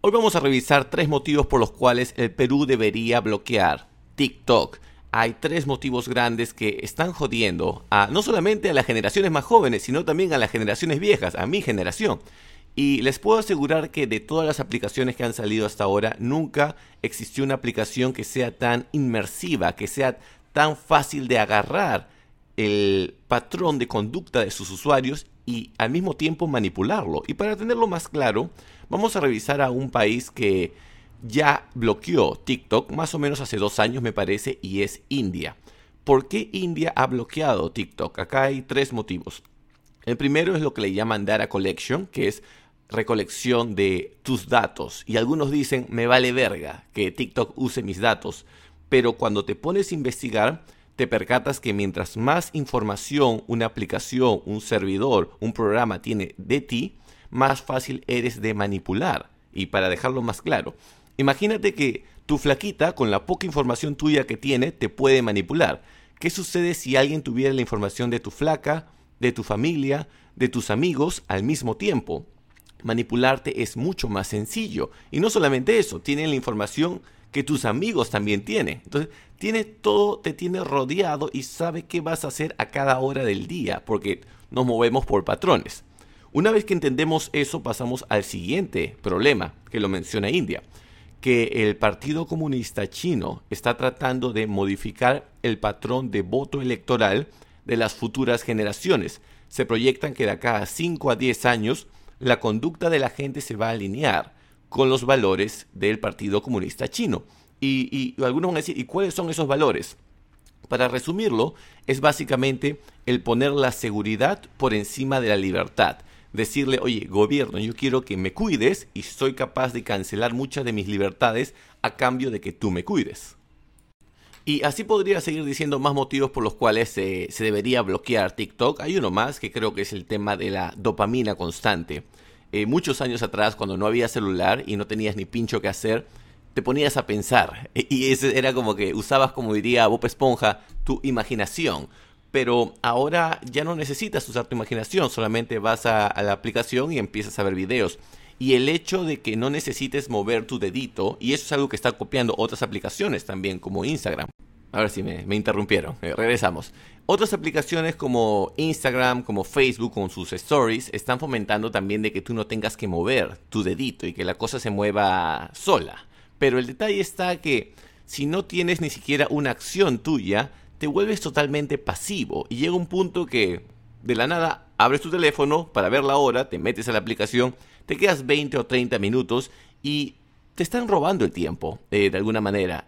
Hoy vamos a revisar 3 motivos por los cuales el Perú debería bloquear TikTok. Hay 3 motivos grandes que están jodiendo no solamente a las generaciones más jóvenes, sino también a las generaciones viejas, a mi generación. Y les puedo asegurar que de todas las aplicaciones que han salido hasta ahora, nunca existió una aplicación que sea tan inmersiva, que sea tan fácil de agarrar el patrón de conducta de sus usuarios y al mismo tiempo manipularlo. Y para tenerlo más claro, vamos a revisar a un país que ya bloqueó TikTok más o menos hace 2 años me parece, y es India. ¿Por qué India ha bloqueado TikTok? Acá hay 3 motivos. El primero es lo que le llaman Data Collection, que es recolección de tus datos. Y algunos dicen, me vale verga que TikTok use mis datos. Pero cuando te pones a investigar, te percatas que mientras más información una aplicación, un servidor, un programa tiene de ti, más fácil eres de manipular. Y para dejarlo más claro, imagínate que tu flaquita, con la poca información tuya que tiene, te puede manipular. ¿Qué sucede si alguien tuviera la información de tu flaca, de tu familia, de tus amigos al mismo tiempo? Manipularte es mucho más sencillo. Y no solamente eso, tienen la información que tus amigos también tienen. Entonces, tiene todo, te tiene rodeado y sabe qué vas a hacer a cada hora del día, porque nos movemos por patrones. Una vez que entendemos eso, pasamos al siguiente problema, que lo menciona India, que el Partido Comunista Chino está tratando de modificar el patrón de voto electoral de las futuras generaciones. Se proyectan que de acá a 5 a 10 años, la conducta de la gente se va a alinear con los valores del Partido Comunista Chino. Y algunos van a decir, ¿y cuáles son esos valores? Para resumirlo, es básicamente el poner la seguridad por encima de la libertad. Decirle, oye, gobierno, yo quiero que me cuides y soy capaz de cancelar muchas de mis libertades a cambio de que tú me cuides. Y así podría seguir diciendo más motivos por los cuales se debería bloquear TikTok. Hay uno más que creo que es el tema de la dopamina constante. Muchos años atrás, cuando no había celular y no tenías ni pincho que hacer, te ponías a pensar. Y ese era como que usabas, como diría Bob Esponja, tu imaginación. Pero ahora ya no necesitas usar tu imaginación, solamente vas a la aplicación y empiezas a ver videos. Y el hecho de que no necesites mover tu dedito, y eso es algo que está copiando otras aplicaciones también, como Instagram. Ahora sí me interrumpieron, regresamos. Otras aplicaciones como Instagram, como Facebook, con sus stories, están fomentando también de que tú no tengas que mover tu dedito y que la cosa se mueva sola. Pero el detalle está que si no tienes ni siquiera una acción tuya, te vuelves totalmente pasivo y llega un punto que de la nada abres tu teléfono para ver la hora, te metes a la aplicación, te quedas 20 o 30 minutos y te están robando el tiempo de alguna manera.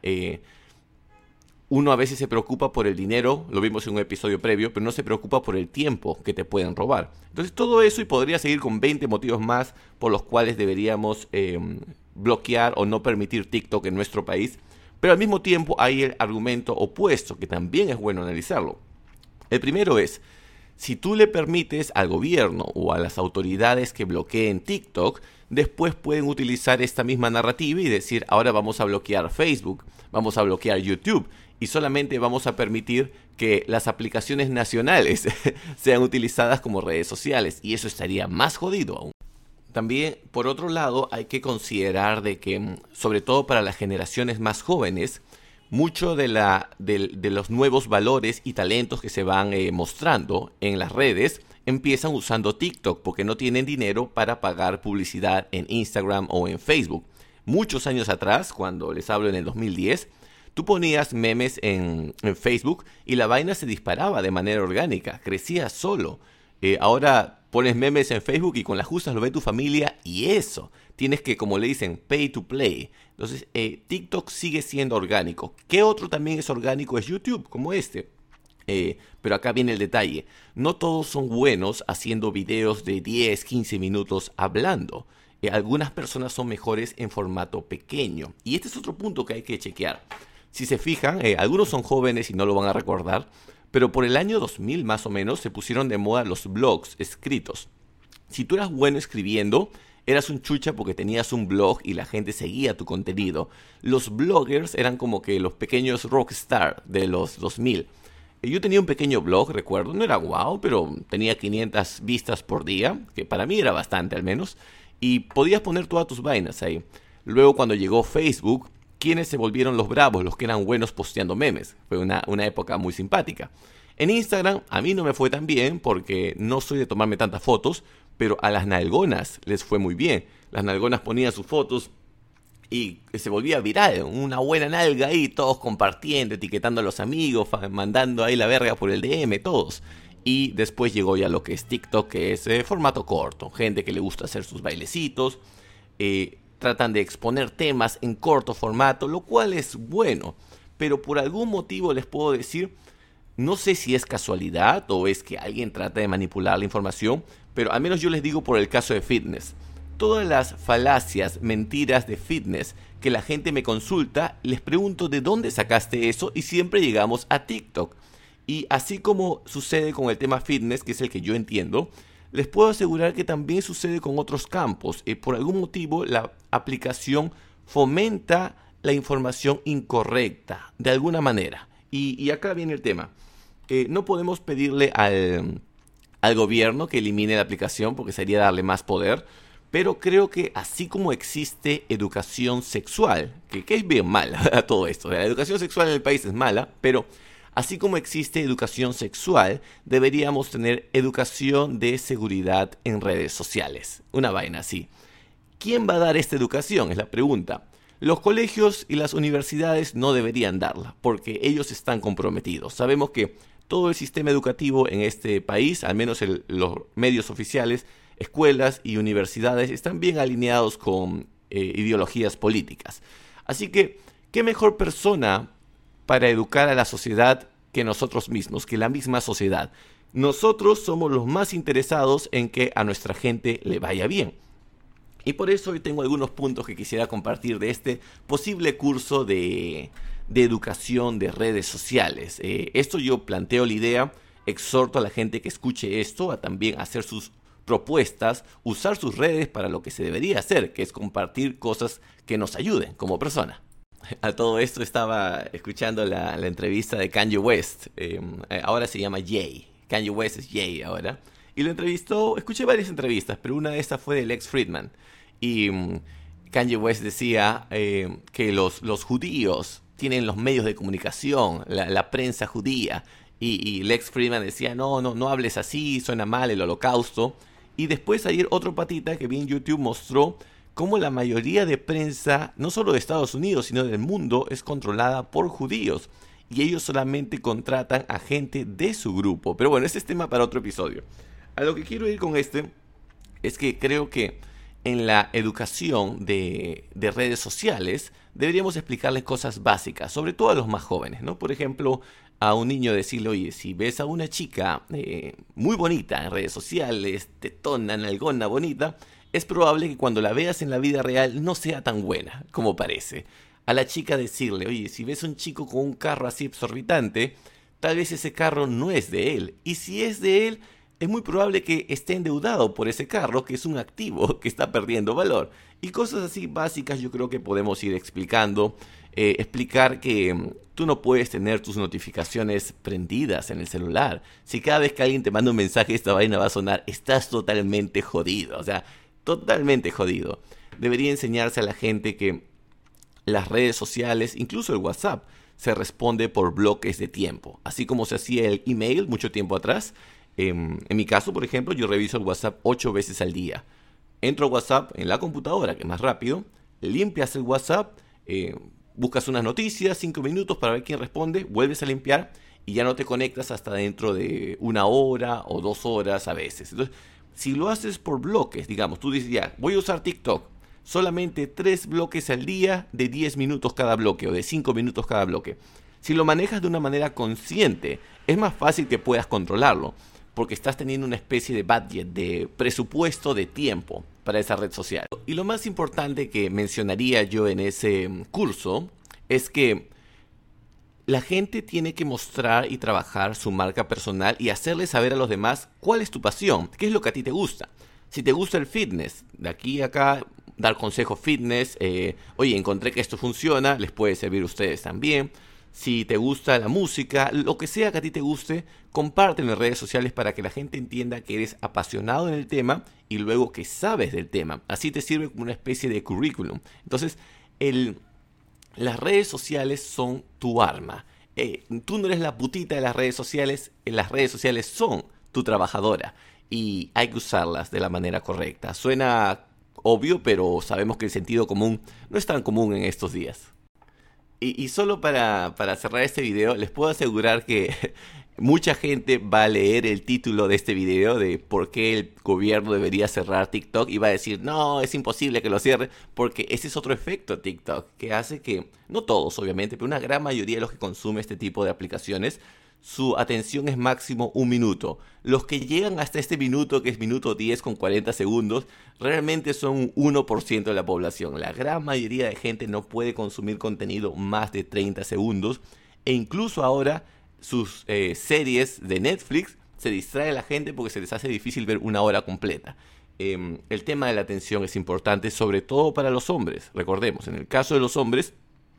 Uno a veces se preocupa por el dinero, lo vimos en un episodio previo, pero no se preocupa por el tiempo que te pueden robar. Entonces todo eso, y podría seguir con 20 motivos más por los cuales deberíamos bloquear o no permitir TikTok en nuestro país. Pero al mismo tiempo hay el argumento opuesto, que también es bueno analizarlo. El primero es, si tú le permites al gobierno o a las autoridades que bloqueen TikTok, después pueden utilizar esta misma narrativa y decir, ahora vamos a bloquear Facebook, vamos a bloquear YouTube y solamente vamos a permitir que las aplicaciones nacionales sean utilizadas como redes sociales, y eso estaría más jodido aún. También, por otro lado, hay que considerar de que, sobre todo para las generaciones más jóvenes, mucho de los nuevos valores y talentos que se van mostrando en las redes empiezan usando TikTok porque no tienen dinero para pagar publicidad en Instagram o en Facebook. Muchos años atrás, cuando les hablo en el 2010, tú ponías memes en Facebook y la vaina se disparaba de manera orgánica, crecía solo. Ahora pones memes en Facebook y con las justas lo ve tu familia y eso. Tienes que, como le dicen, pay to play. Entonces, TikTok sigue siendo orgánico. ¿Qué otro también es orgánico? Es YouTube, como este. Pero acá viene el detalle. No todos son buenos haciendo videos de 10, 15 minutos hablando. Algunas personas son mejores en formato pequeño. Y este es otro punto que hay que chequear. Si se fijan, algunos son jóvenes y no lo van a recordar, pero por el año 2000 más o menos se pusieron de moda los blogs escritos. Si tú eras bueno escribiendo, eras un chucha porque tenías un blog y la gente seguía tu contenido. Los bloggers eran como que los pequeños rockstar de los 2000. Yo tenía un pequeño blog, recuerdo, no era guau, pero tenía 500 vistas por día, que para mí era bastante al menos, y podías poner todas tus vainas ahí. Luego cuando llegó Facebook, ¿quiénes se volvieron los bravos? Los que eran buenos posteando memes. Fue una época muy simpática. En Instagram a mí no me fue tan bien porque no soy de tomarme tantas fotos, pero a las nalgonas les fue muy bien. Las nalgonas ponían sus fotos y se volvía viral, una buena nalga ahí, todos compartiendo, etiquetando a los amigos, mandando ahí la verga por el DM, todos. Y después llegó ya lo que es TikTok, que es formato corto, gente que le gusta hacer sus bailecitos, tratan de exponer temas en corto formato, lo cual es bueno, pero por algún motivo les puedo decir, no sé si es casualidad o es que alguien trata de manipular la información, pero al menos yo les digo por el caso de fitness. Todas las falacias, mentiras de fitness que la gente me consulta, les pregunto de dónde sacaste eso y siempre llegamos a TikTok. Y así como sucede con el tema fitness, que es el que yo entiendo, les puedo asegurar que también sucede con otros campos. Por algún motivo la aplicación fomenta la información incorrecta, de alguna manera. Y acá viene el tema. No podemos pedirle al gobierno que elimine la aplicación porque sería darle más poder. Pero creo que así como existe educación sexual, que es bien mala a todo esto, la educación sexual en el país es mala, pero así como existe educación sexual, deberíamos tener educación de seguridad en redes sociales. Una vaina así. ¿Quién va a dar esta educación? Es la pregunta. Los colegios y las universidades no deberían darla, porque ellos están comprometidos. Sabemos que todo el sistema educativo en este país, al menos los medios oficiales, escuelas y universidades están bien alineados con ideologías políticas. Así que, ¿qué mejor persona para educar a la sociedad que nosotros mismos, que la misma sociedad? Nosotros somos los más interesados en que a nuestra gente le vaya bien. Y por eso hoy tengo algunos puntos que quisiera compartir de este posible curso de educación de redes sociales. Esto yo planteo la idea, exhorto a la gente que escuche esto a también hacer sus propuestas, usar sus redes para lo que se debería hacer, que es compartir cosas que nos ayuden como persona. A todo esto estaba escuchando la entrevista de Kanye West, ahora se llama Jay, Kanye West es Jay ahora, y lo entrevistó, escuché varias entrevistas, pero una de estas fue de Lex Fridman, y Kanye West decía que los judíos tienen los medios de comunicación, la prensa judía, y Lex Fridman decía, no hables así, suena mal el holocausto. Y después ayer otro patita que vi en YouTube mostró cómo la mayoría de prensa, no solo de Estados Unidos, sino del mundo, es controlada por judíos. Y ellos solamente contratan a gente de su grupo. Pero bueno, ese es tema para otro episodio. A lo que quiero ir con este es que creo que en la educación de redes sociales deberíamos explicarles cosas básicas, sobre todo a los más jóvenes, ¿no? Por ejemplo, a un niño decirle, oye, si ves a una chica muy bonita en redes sociales, tetona, nalgona, bonita, es probable que cuando la veas en la vida real no sea tan buena como parece. A la chica decirle, oye, si ves a un chico con un carro así exorbitante, tal vez ese carro no es de él. Y si es de él, es muy probable que esté endeudado por ese carro, que es un activo que está perdiendo valor. Y cosas así básicas yo creo que podemos ir explicando. Explicar que tú no puedes tener tus notificaciones prendidas en el celular. Si cada vez que alguien te manda un mensaje esta vaina va a sonar, estás totalmente jodido. O sea, totalmente jodido. Debería enseñarse a la gente que las redes sociales, incluso el WhatsApp, se responde por bloques de tiempo. Así como se hacía el email mucho tiempo atrás. En mi caso, por ejemplo, yo reviso el WhatsApp 8 veces al día. Entro a WhatsApp en la computadora, que es más rápido. Limpias el WhatsApp. Buscas unas noticias, 5 minutos para ver quién responde, vuelves a limpiar y ya no te conectas hasta dentro de 1 hora o 2 horas a veces. Entonces, si lo haces por bloques, digamos, tú dices ya, voy a usar TikTok, solamente 3 bloques al día de 10 minutos cada bloque o de 5 minutos cada bloque. Si lo manejas de una manera consciente, es más fácil que puedas controlarlo, porque estás teniendo una especie de budget, de presupuesto de tiempo para esa red social. Y lo más importante que mencionaría yo en ese curso es que la gente tiene que mostrar y trabajar su marca personal y hacerle saber a los demás cuál es tu pasión, qué es lo que a ti te gusta. Si te gusta el fitness, de aquí a acá, dar consejos fitness, oye, encontré que esto funciona, les puede servir a ustedes también. Si te gusta la música, lo que sea que a ti te guste, compártelo en redes sociales para que la gente entienda que eres apasionado en el tema y luego que sabes del tema. Así te sirve como una especie de currículum. Entonces, las redes sociales son tu arma. Tú no eres la putita de las redes sociales son tu trabajadora y hay que usarlas de la manera correcta. Suena obvio, pero sabemos que el sentido común no es tan común en estos días. Y solo para cerrar este video, les puedo asegurar que mucha gente va a leer el título de este video de por qué el gobierno debería cerrar TikTok y va a decir, no, es imposible que lo cierre, porque ese es otro efecto de TikTok, que hace que, no todos obviamente, pero una gran mayoría de los que consumen este tipo de aplicaciones, su atención es máximo 1 minuto. Los que llegan hasta este minuto, que es minuto 10 con 40 segundos, realmente son un 1% de la población. La gran mayoría de gente no puede consumir contenido más de 30 segundos. E incluso ahora sus series de Netflix se distrae a la gente porque se les hace difícil ver 1 hora completa. El tema de la atención es importante, sobre todo para los hombres. Recordemos, en el caso de los hombres,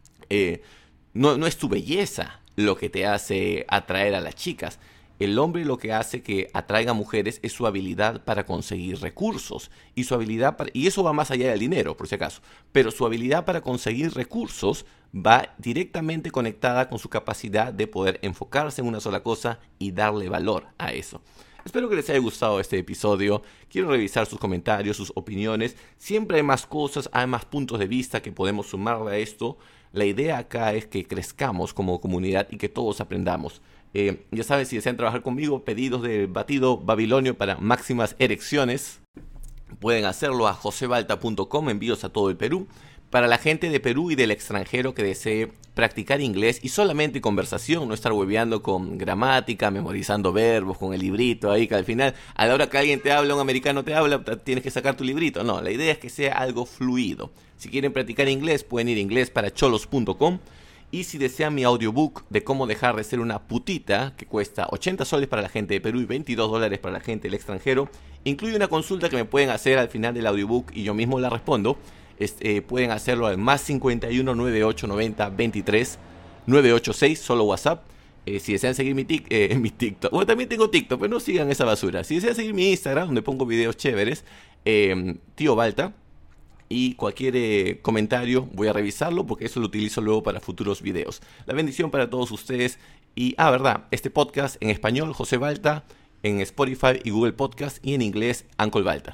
no es tu belleza lo que te hace atraer a las chicas. El hombre lo que hace que atraiga mujeres es su habilidad para conseguir recursos y y eso va más allá del dinero, por si acaso, pero su habilidad para conseguir recursos va directamente conectada con su capacidad de poder enfocarse en una sola cosa y darle valor a eso. Espero que les haya gustado este episodio. Quiero revisar sus comentarios, sus opiniones. Siempre hay más cosas, hay más puntos de vista que podemos sumarle a esto. La idea acá es que crezcamos como comunidad y que todos aprendamos. Ya saben, si desean trabajar conmigo, pedidos de batido babilonio para máximas erecciones, pueden hacerlo a josebalta.com, envíos a todo el Perú. Para la gente de Perú y del extranjero que desee practicar inglés y solamente conversación, no estar hueveando con gramática, memorizando verbos, con el librito ahí, que al final, a la hora que alguien te habla, un americano te habla, tienes que sacar tu librito. No, la idea es que sea algo fluido. Si quieren practicar inglés, pueden ir a inglesparacholos.com. Y si desean mi audiobook de cómo dejar de ser una putita, que cuesta 80 soles para la gente de Perú y 22 dólares para la gente del extranjero, incluye una consulta que me pueden hacer al final del audiobook y yo mismo la respondo. Pueden hacerlo al más 51 98 90 23 986, solo WhatsApp. Si desean seguir mi TikTok, bueno, también tengo TikTok, pero no sigan esa basura. Si desean seguir mi Instagram, donde pongo videos chéveres, Tío Balta. Y cualquier comentario voy a revisarlo porque eso lo utilizo luego para futuros videos. La bendición para todos ustedes. Y, verdad, este podcast en español, José Balta, en Spotify y Google Podcast, y en inglés, Uncle Balta.